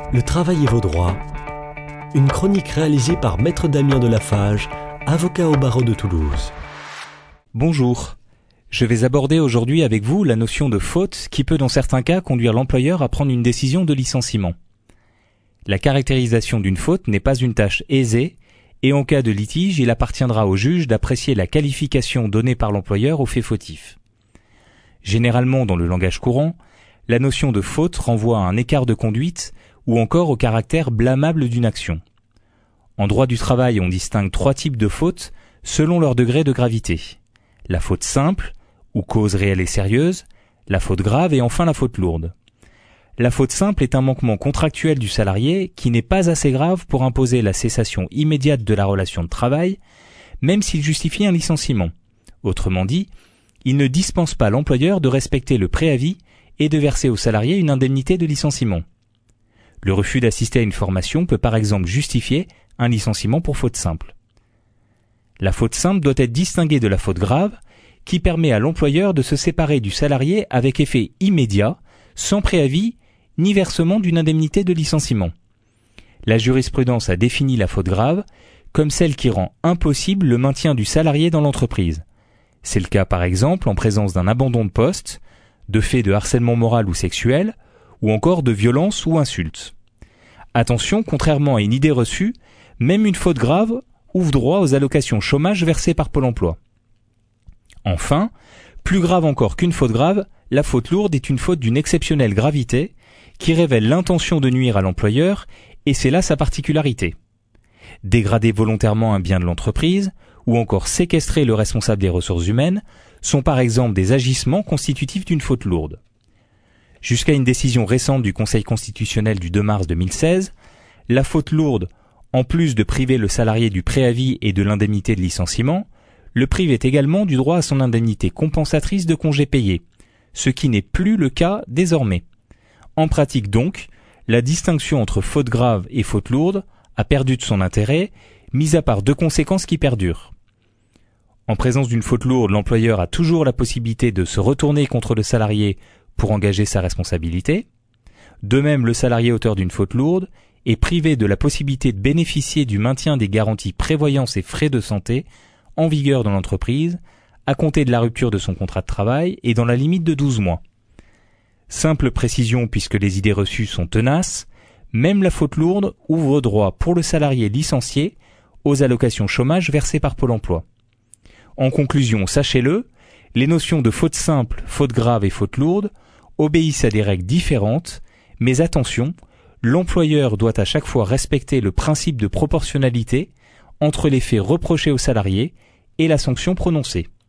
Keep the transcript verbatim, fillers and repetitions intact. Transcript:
Le travail et vos droits. Une chronique réalisée par Maître Damien Delafage, avocat au barreau de Toulouse. Bonjour. Je vais aborder aujourd'hui avec vous la notion de faute qui peut dans certains cas conduire l'employeur à prendre une décision de licenciement. La caractérisation d'une faute n'est pas une tâche aisée et en cas de litige, il appartiendra au juge d'apprécier la qualification donnée par l'employeur au fait fautif. Généralement, dans le langage courant, la notion de faute renvoie à un écart de conduite ou encore au caractère blâmable d'une action. En droit du travail, on distingue trois types de fautes selon leur degré de gravité. La faute simple, ou cause réelle et sérieuse, la faute grave et enfin la faute lourde. La faute simple est un manquement contractuel du salarié qui n'est pas assez grave pour imposer la cessation immédiate de la relation de travail, même s'il justifie un licenciement. Autrement dit, il ne dispense pas l'employeur de respecter le préavis et de verser au salarié une indemnité de licenciement. Le refus d'assister à une formation peut par exemple justifier un licenciement pour faute simple. La faute simple doit être distinguée de la faute grave, qui permet à l'employeur de se séparer du salarié avec effet immédiat, sans préavis ni versement d'une indemnité de licenciement. La jurisprudence a défini la faute grave comme celle qui rend impossible le maintien du salarié dans l'entreprise. C'est le cas par exemple en présence d'un abandon de poste, de faits de harcèlement moral ou sexuel, ou encore de violence ou insultes. Attention, contrairement à une idée reçue, même une faute grave ouvre droit aux allocations chômage versées par Pôle emploi. Enfin, plus grave encore qu'une faute grave, la faute lourde est une faute d'une exceptionnelle gravité qui révèle l'intention de nuire à l'employeur et c'est là sa particularité. Dégrader volontairement un bien de l'entreprise ou encore séquestrer le responsable des ressources humaines sont par exemple des agissements constitutifs d'une faute lourde. Jusqu'à une décision récente du Conseil constitutionnel du deux mars deux mille seize, la faute lourde, en plus de priver le salarié du préavis et de l'indemnité de licenciement, le privait également du droit à son indemnité compensatrice de congés payés, ce qui n'est plus le cas désormais. En pratique donc, la distinction entre faute grave et faute lourde a perdu de son intérêt, mis à part deux conséquences qui perdurent. En présence d'une faute lourde, l'employeur a toujours la possibilité de se retourner contre le salarié pour engager sa responsabilité. De même, le salarié auteur d'une faute lourde est privé de la possibilité de bénéficier du maintien des garanties prévoyance et frais de santé en vigueur dans l'entreprise, à compter de la rupture de son contrat de travail et dans la limite de douze mois. Simple précision puisque les idées reçues sont tenaces, même la faute lourde ouvre droit pour le salarié licencié aux allocations chômage versées par Pôle emploi. En conclusion, sachez-le, les notions de faute simple, faute grave et faute lourde obéissent à des règles différentes, mais attention, l'employeur doit à chaque fois respecter le principe de proportionnalité entre les faits reprochés au salarié et la sanction prononcée.